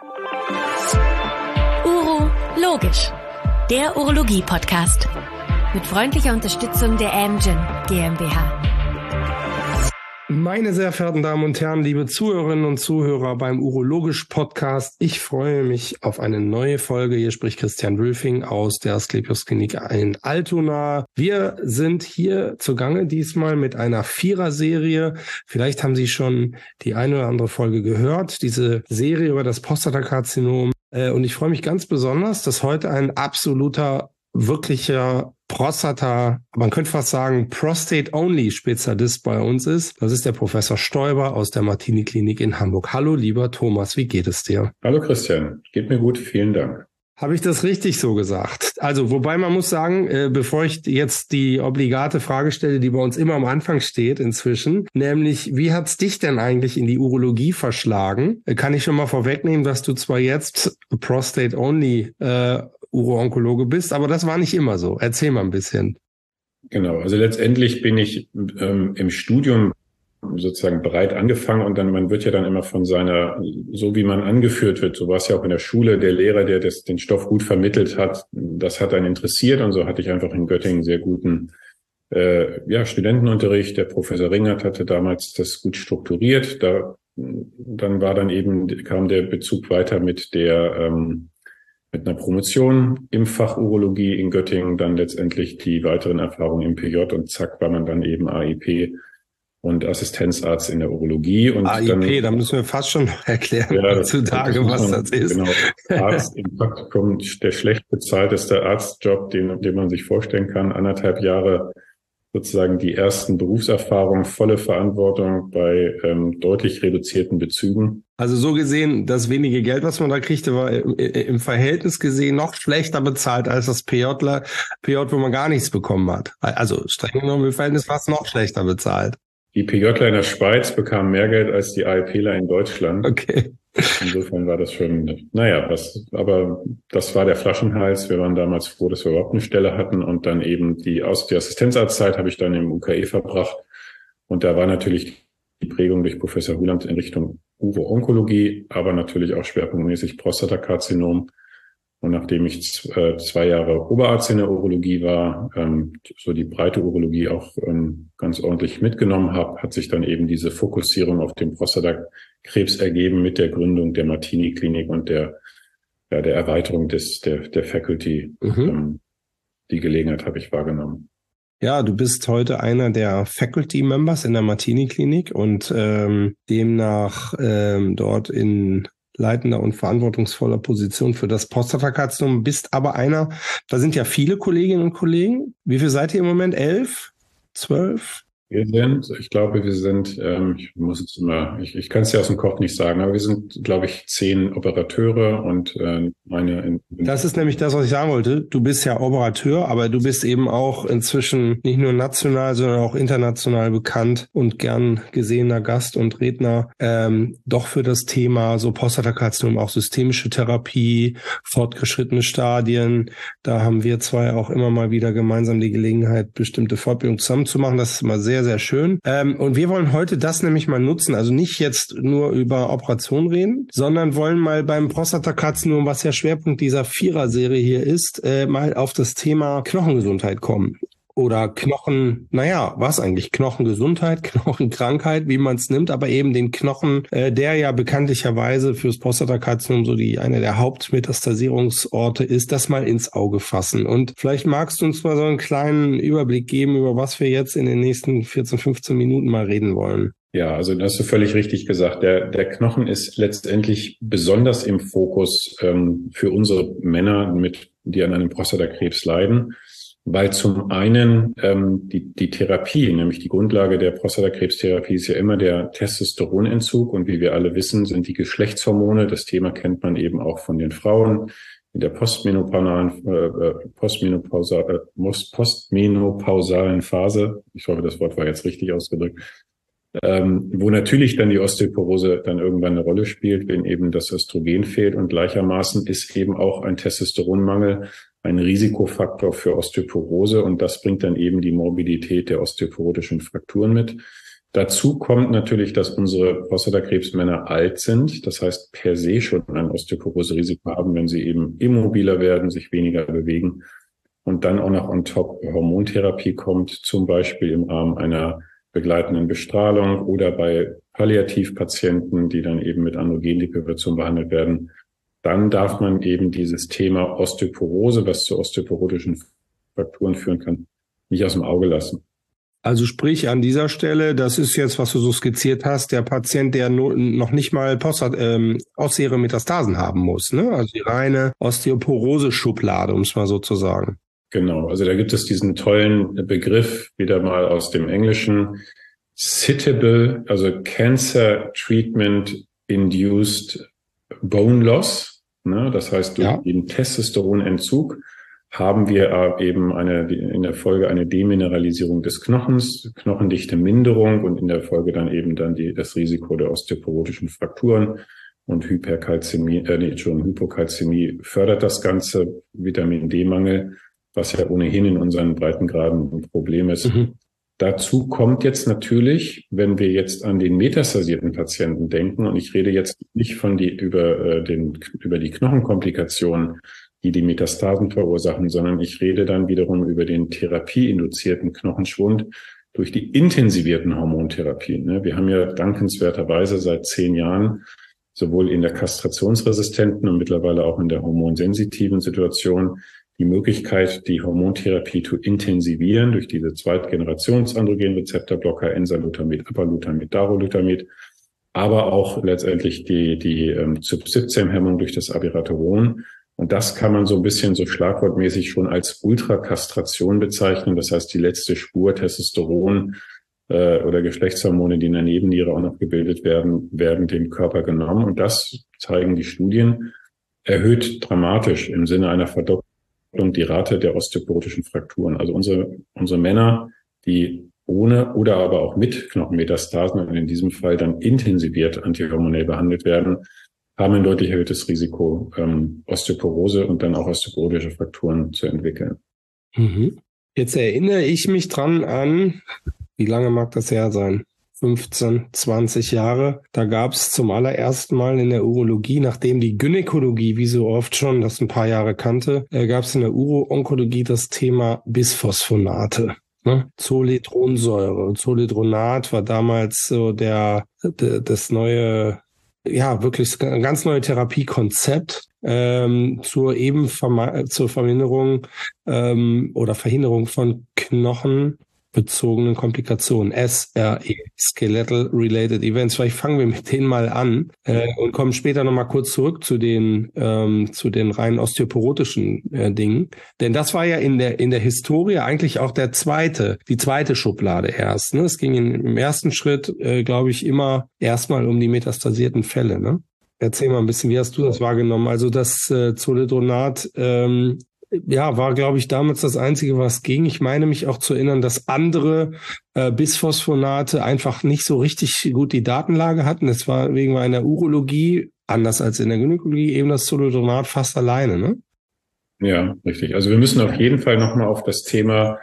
Urologisch, der Urologie-Podcast. Mit freundlicher Unterstützung der Amgen GmbH. Meine sehr verehrten Damen und Herren, liebe Zuhörerinnen und Zuhörer beim Urologisch-Podcast, ich freue mich auf eine neue Folge. Hier spricht Christian Wülfing aus der Asklepios Klinik in Altona. Wir sind hier zugange diesmal mit einer Vierer-Serie. Vielleicht haben Sie schon die eine oder andere Folge gehört, diese Serie über das Prostatakarzinom. Und ich freue mich ganz besonders, dass heute ein absoluter, wirklicher Prostata, man könnte fast sagen Prostate-Only-Spezialist bei uns ist. Das ist der Professor Stoiber aus der Martini-Klinik in Hamburg. Hallo, lieber Thomas, wie geht es dir? Hallo Christian, geht mir gut, vielen Dank. Habe ich das richtig so gesagt? Also, wobei man muss sagen, bevor ich jetzt die obligate Frage stelle, die bei uns immer am Anfang steht inzwischen, nämlich, wie hat's dich denn eigentlich in die Urologie verschlagen? Kann ich schon mal vorwegnehmen, dass du zwar jetzt Prostate-Only Uro-Onkologe bist, aber das war nicht immer so. Erzähl mal ein bisschen. Genau, also letztendlich bin ich im Studium sozusagen breit angefangen und dann, man wird ja dann immer von seiner, so wie man angeführt wird, so war es ja auch in der Schule, der Lehrer, der den Stoff gut vermittelt hat, das hat einen interessiert und so hatte ich einfach in Göttingen sehr guten Studentenunterricht. Der Professor Ringert hatte damals das gut strukturiert, kam der Bezug weiter mit einer Promotion im Fach Urologie in Göttingen, dann letztendlich die weiteren Erfahrungen im PJ und zack war man dann eben AIP und Assistenzarzt in der Urologie. Und AIP, da müssen wir fast schon erklären heutzutage, was das ist. Genau, Arzt im Praktikum, der schlecht bezahlteste Arztjob, den man sich vorstellen kann. 1,5 Jahre sozusagen die ersten Berufserfahrungen, volle Verantwortung bei deutlich reduzierten Bezügen. Also so gesehen, das wenige Geld, was man da kriegte, war im Verhältnis gesehen noch schlechter bezahlt als das PJ, wo man gar nichts bekommen hat. Also streng genommen im Verhältnis war es noch schlechter bezahlt. Die PJler in der Schweiz bekamen mehr Geld als die AIPler in Deutschland. Okay. Insofern war das schon, aber das war der Flaschenhals. Wir waren damals froh, dass wir überhaupt eine Stelle hatten und dann eben die Assistenzarztzeit habe ich dann im UKE verbracht und da war natürlich die Prägung durch Professor Huland in Richtung Uro-Onkologie, aber natürlich auch schwerpunktmäßig Prostatakarzinom. Und nachdem ich 2 Jahre Oberarzt in der Urologie war, so die breite Urologie auch ganz ordentlich mitgenommen habe, hat sich dann eben diese Fokussierung auf den Prostatakrebs ergeben mit der Gründung der Martini-Klinik und der Erweiterung der Faculty. Die Gelegenheit habe ich wahrgenommen. Ja, du bist heute einer der Faculty-Members in der Martini-Klinik und demnach dort in leitender und verantwortungsvoller Position für das Prostatakarzinom, bist aber einer, da sind ja viele Kolleginnen und Kollegen. Wie viel seid ihr im Moment? 11? 12? Ich kann es ja aus dem Kopf nicht sagen, aber wir sind, glaube ich, 10 Operateure und Das ist nämlich das, was ich sagen wollte. Du bist ja Operateur, aber du bist eben auch inzwischen nicht nur national, sondern auch international bekannt und gern gesehener Gast und Redner, doch für das Thema so Prostatakarzinom, auch systemische Therapie, fortgeschrittene Stadien. Da haben wir zwei auch immer mal wieder gemeinsam die Gelegenheit, bestimmte Fortbildungen zusammen zu machen. Das ist immer sehr, sehr schön. Und wir wollen heute das nämlich mal nutzen, also nicht jetzt nur über Operation reden, sondern wollen mal beim Prostatakarzinom, was ja Schwerpunkt dieser Vierer-Serie hier ist, mal auf das Thema Knochengesundheit kommen. Oder Knochengesundheit, Knochenkrankheit, wie man es nimmt, aber eben den Knochen, der ja bekanntlicherweise fürs Prostatakarzinom so eine der Hauptmetastasierungsorte ist, das mal ins Auge fassen. Und vielleicht magst du uns mal so einen kleinen Überblick geben, über was wir jetzt in den nächsten 14, 15 Minuten mal reden wollen. Ja, also das hast du völlig richtig gesagt. Der Knochen ist letztendlich besonders im Fokus für unsere Männer, die an einem Prostatakrebs leiden. Weil zum einen die Therapie, nämlich die Grundlage der Prostatakrebstherapie ist ja immer der Testosteronentzug und wie wir alle wissen, sind die Geschlechtshormone, das Thema kennt man eben auch von den Frauen, in der postmenopausalen Phase, ich hoffe, das Wort war jetzt richtig ausgedrückt, wo natürlich dann die Osteoporose dann irgendwann eine Rolle spielt, wenn eben das Östrogen fehlt und gleichermaßen ist eben auch ein Testosteronmangel ein Risikofaktor für Osteoporose und das bringt dann eben die Morbidität der osteoporotischen Frakturen mit. Dazu kommt natürlich, dass unsere Prostatakrebsmänner alt sind, das heißt per se schon ein Osteoporose-Risiko haben, wenn sie eben immobiler werden, sich weniger bewegen und dann auch noch on top Hormontherapie kommt, zum Beispiel im Rahmen einer begleitenden Bestrahlung oder bei Palliativpatienten, die dann eben mit Androgendeprivation behandelt werden. Dann darf man eben dieses Thema Osteoporose, was zu osteoporotischen Frakturen führen kann, nicht aus dem Auge lassen. Also sprich an dieser Stelle, das ist jetzt, was du so skizziert hast, der Patient, der noch nicht mal aussehere Metastasen haben muss, ne? Also die reine Osteoporose-Schublade, um es mal so zu sagen. Genau, also da gibt es diesen tollen Begriff, wieder mal aus dem Englischen, Citable, also Cancer Treatment Induced Bone Loss, ne? Das heißt, durch den Testosteronentzug haben wir eben in der Folge eine Demineralisierung des Knochens, Knochendichte Minderung und in der Folge dann eben das Risiko der osteoporotischen Frakturen und Hypokalzämie fördert das Ganze, Vitamin D-Mangel, was ja ohnehin in unseren Breitengraden ein Problem ist. Dazu kommt jetzt natürlich, wenn wir jetzt an den metastasierten Patienten denken, und ich rede jetzt nicht über die Knochenkomplikationen, die Metastasen verursachen, sondern ich rede dann wiederum über den therapieinduzierten Knochenschwund durch die intensivierten Hormontherapien. Wir haben ja dankenswerterweise seit 10 Jahren sowohl in der kastrationsresistenten und mittlerweile auch in der hormonsensitiven Situation die Möglichkeit, die Hormontherapie zu intensivieren durch diese Zweitgenerations-Androgenrezeptorblocker, Enzalutamid, Apalutamid, Darolutamid, aber auch letztendlich die CYP17-Hemmung durch das Abiraterone. Und das kann man so ein bisschen so schlagwortmäßig schon als Ultrakastration bezeichnen. Das heißt, die letzte Spur Testosteron oder Geschlechtshormone, die in der Nebenniere auch noch gebildet werden, werden dem Körper genommen. Und das, zeigen die Studien, erhöht dramatisch im Sinne einer Verdopplung die Rate der osteoporotischen Frakturen. Also unsere Männer, die ohne oder aber auch mit Knochenmetastasen und in diesem Fall dann intensiviert antihormonell behandelt werden, haben ein deutlich erhöhtes Risiko, Osteoporose und dann auch osteoporotische Frakturen zu entwickeln. Jetzt erinnere ich mich dran an, wie lange mag das her sein? 15, 20 Jahre. Da gab es zum allerersten Mal in der Urologie, nachdem die Gynäkologie, wie so oft schon, das ein paar Jahre kannte, gab es in der Uro-Onkologie das Thema Bisphosphonate. Zoledronsäure. Zoledronat war damals so das neue, wirklich ein ganz neue Therapiekonzept zur Verminderung oder Verhinderung von knochenbezogenen Komplikationen, SRE, Skeletal Related Events. Vielleicht fangen wir mit denen mal an und kommen später nochmal kurz zurück zu den rein osteoporotischen Dingen. Denn das war ja in der Historie eigentlich auch die zweite Schublade erst. Ne? Es ging im ersten Schritt, glaube ich, immer erstmal um die metastasierten Fälle. Ne? Erzähl mal ein bisschen, wie hast du das wahrgenommen? Also das Zoledronat war, glaube ich, damals das Einzige, was ging. Ich meine mich auch zu erinnern, dass andere Bisphosphonate einfach nicht so richtig gut die Datenlage hatten. Deswegen war in der Urologie, anders als in der Gynäkologie, eben das Zoledronat fast alleine, ne? Ja, richtig. Also wir müssen auf jeden Fall nochmal auf das Thema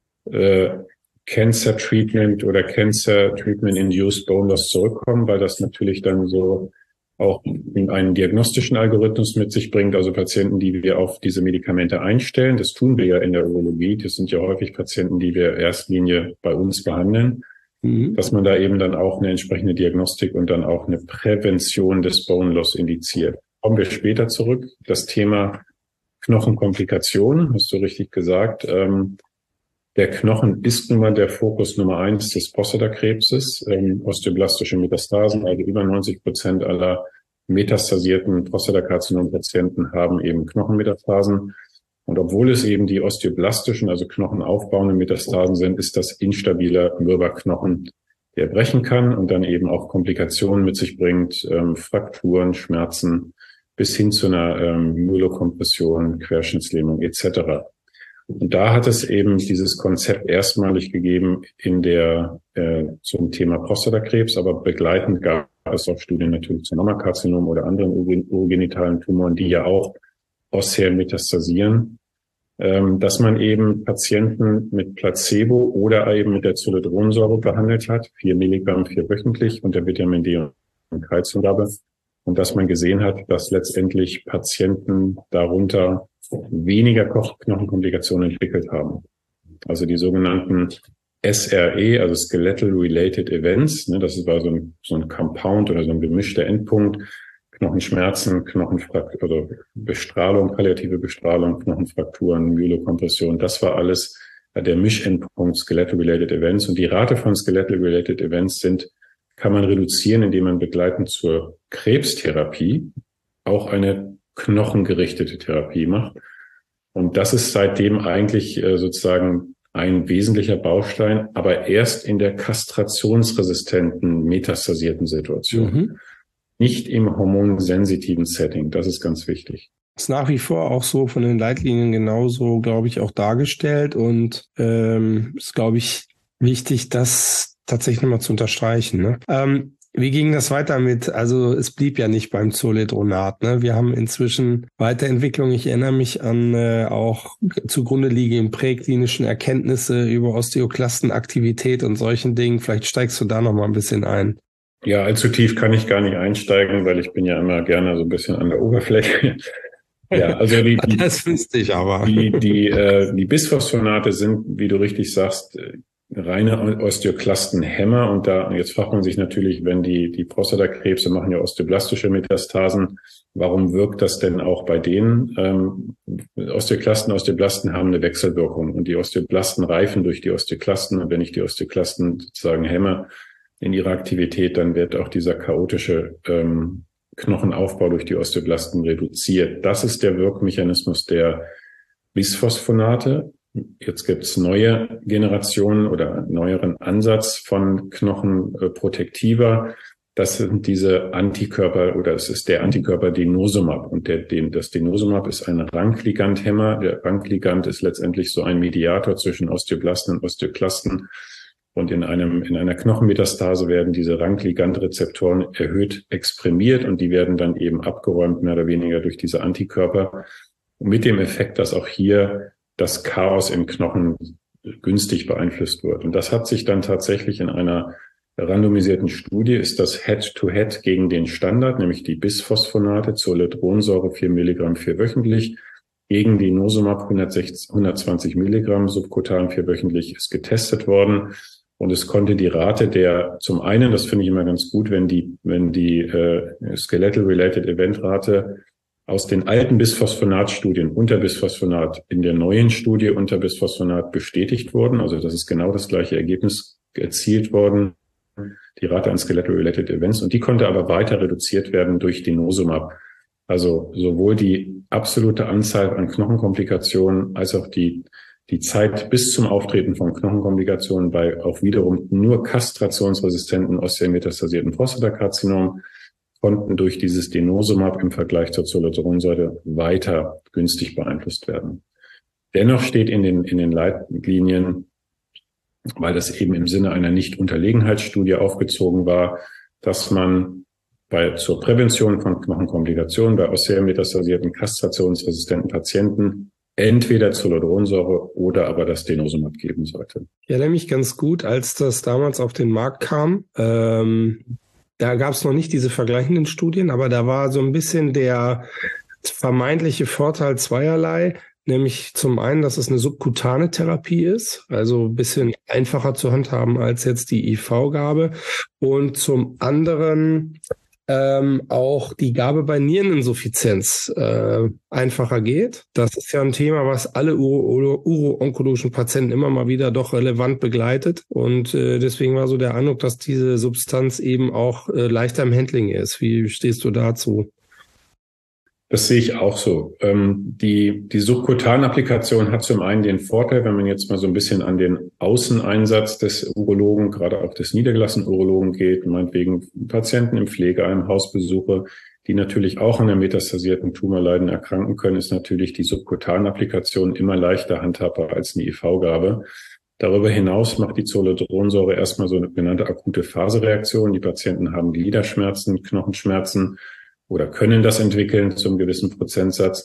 Cancer Treatment oder Cancer Treatment Induced Bone Loss zurückkommen, weil das natürlich dann so auch einen diagnostischen Algorithmus mit sich bringt, also Patienten, die wir auf diese Medikamente einstellen. Das tun wir ja in der Urologie. Das sind ja häufig Patienten, die wir Erstlinie bei uns behandeln, dass man da eben dann auch eine entsprechende Diagnostik und dann auch eine Prävention des Bone Loss indiziert. Kommen wir später zurück. Das Thema Knochenkomplikationen, hast du richtig gesagt. Der Knochen ist nun mal der Fokus Nummer 1 des Prostatakrebses, osteoblastische Metastasen, also über 90% aller metastasierten Prostatakarzinom-Patienten haben eben Knochenmetastasen. Und obwohl es eben die osteoblastischen, also knochenaufbauenden Metastasen sind, ist das instabiler Mürberknochen, der brechen kann und dann eben auch Komplikationen mit sich bringt, Frakturen, Schmerzen bis hin zu einer Myelokompression, Querschnittslähmung etc. Und da hat es eben dieses Konzept erstmalig gegeben zum Thema Prostatakrebs, aber begleitend gab es auch Studien natürlich zu Mammakarzinom oder anderen urogenitalen Tumoren, die ja auch ossär metastasieren. dass man eben Patienten mit Placebo oder eben mit der Zoledronsäure behandelt hat, 4 Milligramm 4-wöchentlich und der Vitamin D und Kalziumgabe. Und dass man gesehen hat, dass letztendlich Patienten darunter weniger Knochenkomplikationen entwickelt haben. Also die sogenannten SRE, also Skeletal Related Events, ne, das war so ein Compound oder so ein gemischter Endpunkt, Knochenschmerzen, oder Bestrahlung, palliative Bestrahlung, Knochenfrakturen, Myelokompression, das war alles der Mischendpunkt Skeletal Related Events. Und die Rate von Skeletal Related Events kann man reduzieren, indem man begleitend zur Krebstherapie auch eine knochengerichtete Therapie macht. Und das ist seitdem eigentlich sozusagen ein wesentlicher Baustein, aber erst in der kastrationsresistenten, metastasierten Situation. Mhm. Nicht im hormonsensitiven Setting. Das ist ganz wichtig. Ist nach wie vor auch so von den Leitlinien genauso, glaube ich, auch dargestellt und ist, glaube ich, wichtig, das tatsächlich nochmal zu unterstreichen. Ne? Wie ging das weiter mit, also es blieb ja nicht beim Zoledronat, ne? Wir haben inzwischen Weiterentwicklung, ich erinnere mich an auch zugrunde liegenden präklinischen Erkenntnisse über Osteoklastenaktivität und solchen Dingen. Vielleicht steigst du da nochmal ein bisschen ein. Ja, allzu tief kann ich gar nicht einsteigen, weil ich bin ja immer gerne so ein bisschen an der Oberfläche. Ja, also das wüsste ich aber. Die Bisphosphonate sind, wie du richtig sagst, reine Osteoklastenhemmer. Und jetzt fragt man sich natürlich, wenn die Prostatakrebse machen ja osteoblastische Metastasen, warum wirkt das denn auch bei denen? Osteoblasten haben eine Wechselwirkung und die Osteoblasten reifen durch die Osteoklasten. Und wenn ich die Osteoklasten sozusagen hemme in ihrer Aktivität, dann wird auch dieser chaotische Knochenaufbau durch die Osteoblasten reduziert. Das ist der Wirkmechanismus der Bisphosphonate. Jetzt gibt es neue Generationen oder neueren Ansatz von Knochenprotektiva. Das sind diese Antikörper oder es ist der Antikörper Denosumab. Und das Denosumab ist ein Rankligandhemmer. Der Rankligand ist letztendlich so ein Mediator zwischen Osteoblasten und Osteoklasten. Und in einer Knochenmetastase werden diese Rankligand-Rezeptoren erhöht exprimiert und die werden dann eben abgeräumt, mehr oder weniger durch diese Antikörper. Mit dem Effekt, dass auch hier das Chaos im Knochen günstig beeinflusst wird. Und das hat sich dann tatsächlich in einer randomisierten Studie, ist das Head-to-Head gegen den Standard, nämlich die Bisphosphonate, Zoledronsäure 4 Milligramm 4-wöchentlich, gegen die Denosumab 120 Milligramm subkutan 4-wöchentlich ist getestet worden. Und es konnte die Rate zum einen, das finde ich immer ganz gut, wenn die Skeletal-Related Event-Rate aus den alten Bisphosphonat-Studien unter Bisphosphonat in der neuen Studie unter Bisphosphonat bestätigt wurden. Also das ist genau das gleiche Ergebnis erzielt worden, die Rate an Skeletal-Related Events. Und die konnte aber weiter reduziert werden durch Denosumab. Also sowohl die absolute Anzahl an Knochenkomplikationen als auch die Zeit bis zum Auftreten von Knochenkomplikationen bei auch wiederum nur kastrationsresistenten osteometastasierten Prostatakarzinom konnten durch dieses Denosumab im Vergleich zur Zoledronsäure weiter günstig beeinflusst werden. Dennoch steht in den Leitlinien, weil das eben im Sinne einer Nicht-Unterlegenheitsstudie aufgezogen war, dass man zur Prävention von Knochenkomplikationen bei osteometastasierten kastrationsresistenten Patienten entweder Zoledronsäure oder aber das Denosumab geben sollte. Ich erinnere mich ganz gut, als das damals auf den Markt kam. Da gab es noch nicht diese vergleichenden Studien, aber da war so ein bisschen der vermeintliche Vorteil zweierlei, nämlich zum einen, dass es eine subkutane Therapie ist, also ein bisschen einfacher zu handhaben als jetzt die IV-Gabe und zum anderen auch die Gabe bei Niereninsuffizienz einfacher geht. Das ist ja ein Thema, was alle uro-onkologischen Patienten immer mal wieder doch relevant begleitet. Und deswegen war so der Eindruck, dass diese Substanz eben auch leichter im Handling ist. Wie stehst du dazu? Das sehe ich auch so. Die Subkutan-Applikation hat zum einen den Vorteil, wenn man jetzt mal so ein bisschen an den Außeneinsatz des Urologen, gerade auch des niedergelassenen Urologen geht, meinetwegen Patienten im Pflegeheim, Hausbesuche, die natürlich auch an der metastasierten Tumorleiden erkranken können, ist natürlich die Subkutan-Applikation immer leichter handhabbar als eine IV-Gabe. Darüber hinaus macht die Zoledronsäure erstmal so eine genannte akute Phasereaktion. Die Patienten haben Gliederschmerzen, Knochenschmerzen, oder können das entwickeln zum gewissen Prozentsatz.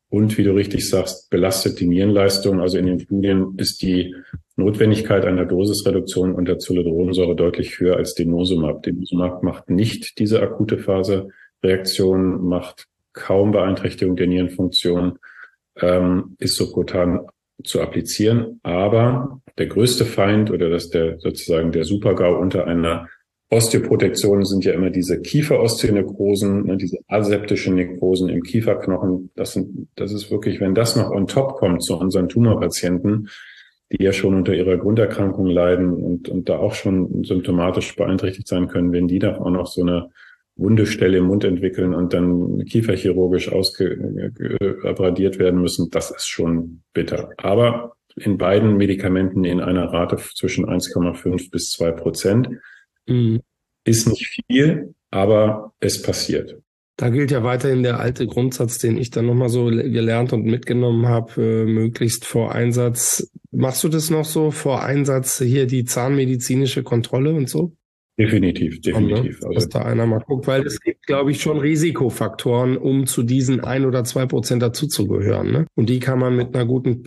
Und wie du richtig sagst, belastet die Nierenleistung. Also in den Studien ist die Notwendigkeit einer Dosisreduktion unter Zoledronsäure deutlich höher als Denosumab. Denosumab macht nicht diese akute Phase-Reaktion, macht kaum Beeinträchtigung der Nierenfunktion, ist subkutan zu applizieren. Aber der größte Feind oder sozusagen der Super-GAU unter einer Osteoprotektion sind ja immer diese Kieferosteonekrosen, ne, diese aseptischen Nekrosen im Kieferknochen. Das ist wirklich, wenn das noch on top kommt zu unseren Tumorpatienten, die ja schon unter ihrer Grunderkrankung leiden und da auch schon symptomatisch beeinträchtigt sein können, wenn die da auch noch so eine wunde Stelle im Mund entwickeln und dann kieferchirurgisch abradiert werden müssen, das ist schon bitter. Aber in beiden Medikamenten in einer Rate zwischen 1,5 bis 2%. Ist nicht viel, aber es passiert. Da gilt ja weiterhin der alte Grundsatz, den ich dann nochmal so gelernt und mitgenommen habe, möglichst vor Einsatz. Machst du das noch so, vor Einsatz hier die zahnmedizinische Kontrolle und so? Definitiv. Dass da einer mal guckt, weil es gibt, glaube ich, schon Risikofaktoren, um zu diesen 1 oder 2% dazuzugehören. Ne? Und die kann man mit einer guten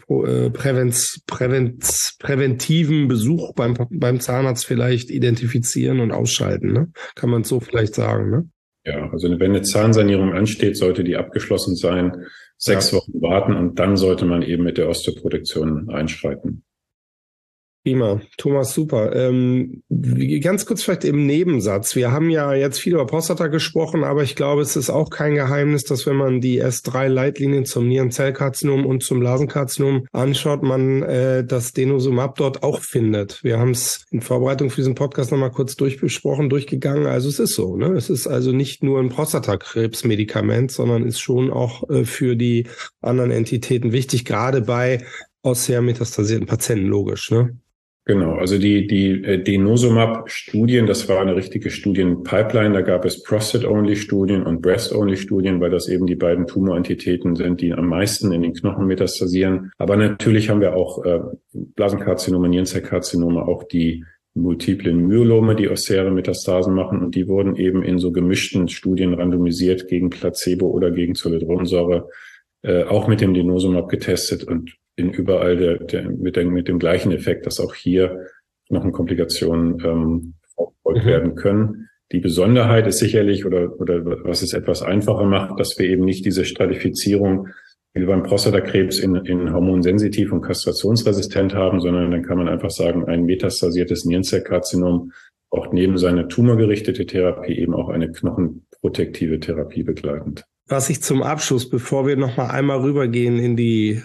präventiven Besuch beim Zahnarzt vielleicht identifizieren und ausschalten. Ne? Kann man so vielleicht sagen. Ne? Ja, also wenn eine Zahnsanierung ansteht, sollte die abgeschlossen sein, 6 Wochen warten und dann sollte man eben mit der Osteoprotektion einschreiten. Prima, Thomas, super. Ganz kurz vielleicht im Nebensatz. Wir haben ja jetzt viel über Prostata gesprochen, aber ich glaube, es ist auch kein Geheimnis, dass wenn man die S3-Leitlinien zum Nierenzellkarzinom und zum Blasenkarzinom anschaut, man das Denosumab dort auch findet. Wir haben es in Vorbereitung für diesen Podcast nochmal kurz durchgegangen. Also es ist so, ne? Es ist also nicht nur ein Prostatakrebsmedikament, sondern ist schon auch für die anderen Entitäten wichtig, gerade bei ossea-metastasierten Patienten, logisch, ne? Genau, also die Denosumab-Studien, das war eine richtige Studienpipeline. Da gab es Prostate-Only-Studien und Breast-Only-Studien, weil das eben die beiden Tumorentitäten sind, die am meisten in den Knochen metastasieren. Aber natürlich haben wir auch Blasenkarzinome, Nierenzellkarzinome, auch die multiplen Myelome, die osseäre Metastasen machen. Und die wurden eben in so gemischten Studien randomisiert gegen Placebo oder gegen Zoledronsäure, auch mit dem Denosumab getestet und in überall mit dem gleichen Effekt, dass auch hier Knochenkomplikationen verfolgt werden können. Die Besonderheit ist sicherlich, oder was es etwas einfacher macht, dass wir eben nicht diese Stratifizierung wie beim Prostatakrebs in hormonsensitiv und kastrationsresistent haben, sondern dann kann man einfach sagen, ein metastasiertes Nierenzellkarzinom braucht neben seiner tumorgerichtete Therapie eben auch eine knochenprotektive Therapie begleitend. Was ich zum Abschluss, bevor wir noch mal einmal rübergehen in die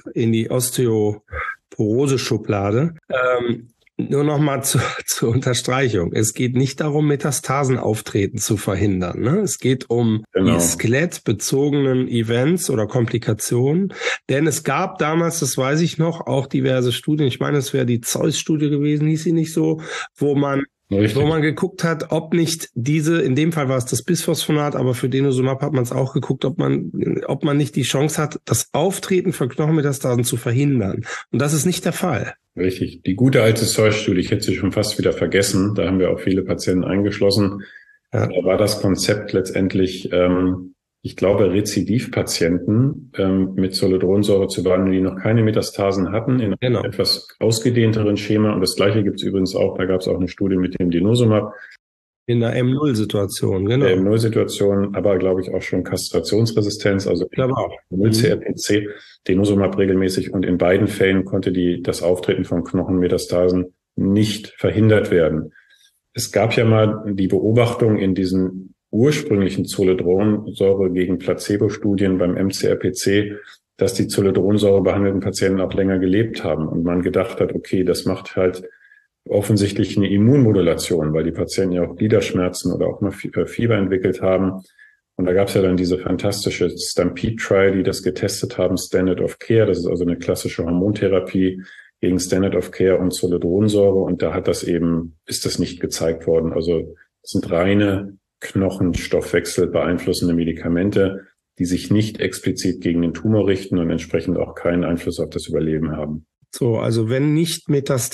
Osteoporose-Schublade, nur noch mal zur Unterstreichung. Es geht nicht darum, Metastasenauftreten zu verhindern. Ne? Es geht um die skelettbezogenen Events oder Komplikationen. Denn es gab damals, das weiß ich noch, auch diverse Studien. Ich meine, es wäre die Zeus-Studie gewesen, hieß sie nicht so, wo man geguckt hat, ob nicht in dem Fall war es das Bisphosphonat, aber für Denosumab hat man es auch geguckt, ob man nicht die Chance hat, das Auftreten von Knochenmetastasen zu verhindern. Und das ist nicht der Fall. Richtig. Die gute alte Zeus-Studie, ich hätte sie schon fast wieder vergessen, da haben wir auch viele Patienten eingeschlossen. Ja. Da war das Konzept letztendlich, ich glaube, Rezidivpatienten mit Zoledronsäure zu behandeln, die noch keine Metastasen hatten, in einem etwas ausgedehnteren Schema. Und das Gleiche gibt es übrigens auch, da gab es auch eine Studie mit dem Denosumab. In der M0-Situation, genau. Der M0-Situation, aber glaube ich auch schon Kastrationsresistenz, also 0-CRPC, Denosumab regelmäßig. Und in beiden Fällen konnte das Auftreten von Knochenmetastasen nicht verhindert werden. Es gab ja mal die Beobachtung in diesen ursprünglichen Zoledronsäure gegen Placebo-Studien beim MCRPC, dass die Zoledronsäure behandelten Patienten auch länger gelebt haben und man gedacht hat, okay, das macht halt offensichtlich eine Immunmodulation, weil die Patienten ja auch Gliederschmerzen oder auch mal Fieber entwickelt haben. Und da gab es ja dann diese fantastische Stampede-Trial, die das getestet haben, Standard of Care. Das ist also eine klassische Hormontherapie gegen Standard of Care und Zoledronsäure. Und da ist das nicht gezeigt worden. Also es sind reine Knochenstoffwechsel beeinflussende Medikamente, die sich nicht explizit gegen den Tumor richten und entsprechend auch keinen Einfluss auf das Überleben haben. So, also wenn nicht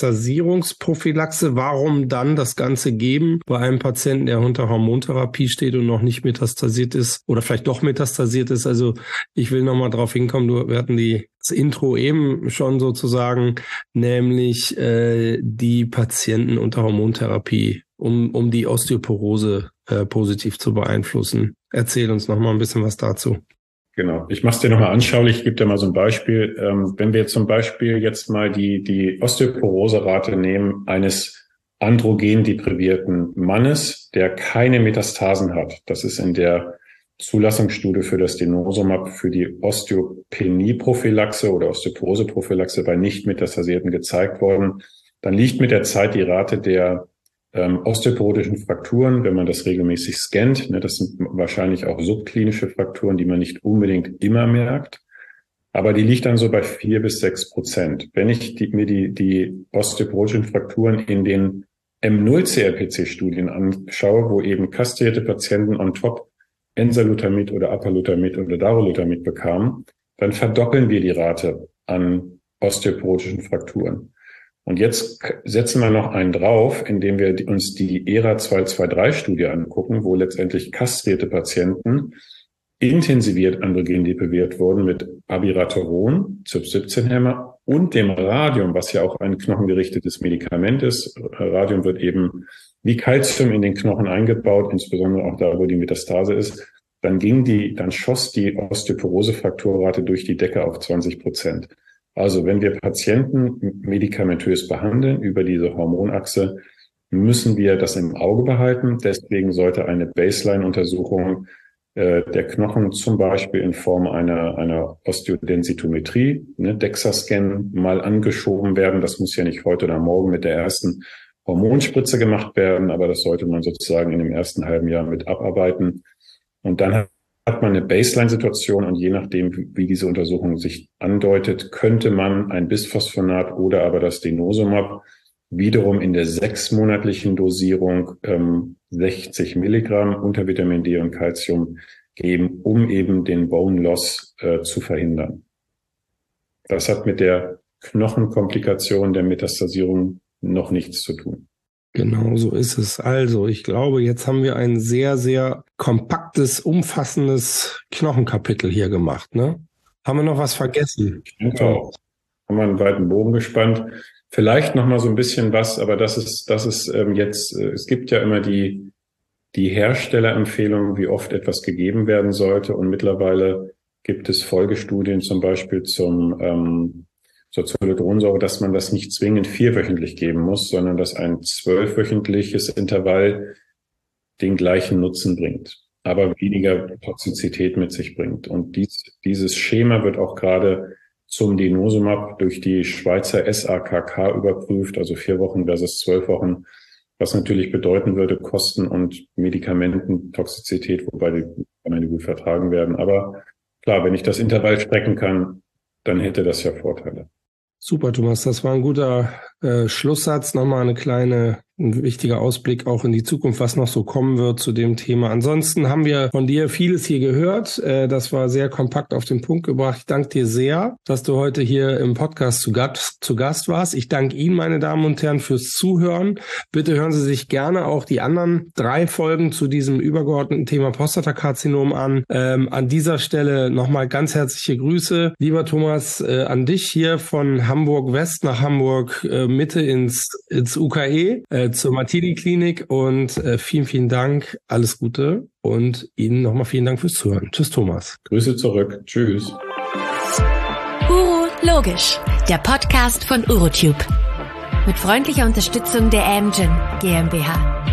Metastasierungsprophylaxe, warum dann das Ganze geben bei einem Patienten, der unter Hormontherapie steht und noch nicht metastasiert ist oder vielleicht doch metastasiert ist? Also ich will nochmal drauf hinkommen, wir hatten das Intro eben schon sozusagen, nämlich die Patienten unter Hormontherapie, um die Osteoporose positiv zu beeinflussen. Erzähl uns nochmal ein bisschen was dazu. Genau. Ich mache es dir nochmal anschaulich. Ich gebe dir mal so ein Beispiel. Wenn wir zum Beispiel jetzt mal die Osteoporose-Rate nehmen eines androgen-deprivierten Mannes, der keine Metastasen hat. Das ist in der Zulassungsstudie für das Denosumab für die Osteopenie-Prophylaxe oder Osteoporose-Prophylaxe bei nicht metastasierten gezeigt worden. Dann liegt mit der Zeit die Rate der osteoporotischen Frakturen, wenn man das regelmäßig scannt, das sind wahrscheinlich auch subklinische Frakturen, die man nicht unbedingt immer merkt, aber die liegt dann so bei 4-6%. Wenn ich mir die osteoporotischen Frakturen in den M0-CRPC-Studien anschaue, wo eben kastrierte Patienten on top Enzalutamid oder Apalutamid oder Darolutamid bekamen, dann verdoppeln wir die Rate an osteoporotischen Frakturen. Und jetzt setzen wir noch einen drauf, indem wir uns die ERA-223-Studie angucken, wo letztendlich kastrierte Patienten intensiviert androgen depriviert wurden mit Abiraterone, CYP17-Hämmer und dem Radium, was ja auch ein knochengerichtetes Medikament ist. Radium wird eben wie Calcium in den Knochen eingebaut, insbesondere auch da, wo die Metastase ist. Dann schoss die Osteoporose-Frakturrate durch die Decke auf 20%. Also wenn wir Patienten medikamentös behandeln über diese Hormonachse, müssen wir das im Auge behalten. Deswegen sollte eine Baseline-Untersuchung der Knochen zum Beispiel in Form einer Osteodensitometrie, DEXA-Scan, mal angeschoben werden. Das muss ja nicht heute oder morgen mit der ersten Hormonspritze gemacht werden, aber das sollte man sozusagen in dem ersten halben Jahr mit abarbeiten. Und dann hat man eine Baseline-Situation und je nachdem, wie diese Untersuchung sich andeutet, könnte man ein Bisphosphonat oder aber das Denosumab wiederum in der 6-monatlichen Dosierung 60 Milligramm unter Vitamin D und Calcium geben, um eben den Bone Loss zu verhindern. Das hat mit der Knochenkomplikation der Metastasierung noch nichts zu tun. Genau so ist es. Also, ich glaube, jetzt haben wir ein sehr, sehr kompaktes, umfassendes Knochenkapitel hier gemacht, ne? Haben wir noch was vergessen? Ich denke auch. Haben wir einen weiten Bogen gespannt. Vielleicht noch mal so ein bisschen was, aber das ist jetzt, es gibt ja immer die Herstellerempfehlung, wie oft etwas gegeben werden sollte. Und mittlerweile gibt es Folgestudien zum Beispiel zur Zoledronsäure, dass man das nicht zwingend 4-wöchentlich geben muss, sondern dass ein 12-wöchentliches Intervall den gleichen Nutzen bringt, aber weniger Toxizität mit sich bringt. Und dieses Schema wird auch gerade zum Denosumab durch die Schweizer SAKK überprüft, also 4 Wochen versus 12 Wochen, was natürlich bedeuten würde, Kosten und Medikamententoxizität, wobei die Medikamente gut vertragen werden. Aber klar, wenn ich das Intervall strecken kann, dann hätte das ja Vorteile. Super, Thomas, das war ein guter Schlusssatz. Nochmal ein wichtiger Ausblick auch in die Zukunft, was noch so kommen wird zu dem Thema. Ansonsten haben wir von dir vieles hier gehört. Das war sehr kompakt auf den Punkt gebracht. Ich danke dir sehr, dass du heute hier im Podcast zu Gast warst. Ich danke Ihnen, meine Damen und Herren, fürs Zuhören. Bitte hören Sie sich gerne auch die anderen 3 Folgen zu diesem übergeordneten Thema Prostatakarzinom an. An dieser Stelle nochmal ganz herzliche Grüße. Lieber Thomas, an dich hier von Hamburg West nach Hamburg Mitte ins UKE. Zur Martini-Klinik und vielen, vielen Dank. Alles Gute und Ihnen nochmal vielen Dank fürs Zuhören. Tschüss, Thomas. Grüße zurück. Tschüss. Uro Logisch, der Podcast von Urotube. Mit freundlicher Unterstützung der Amgen GmbH.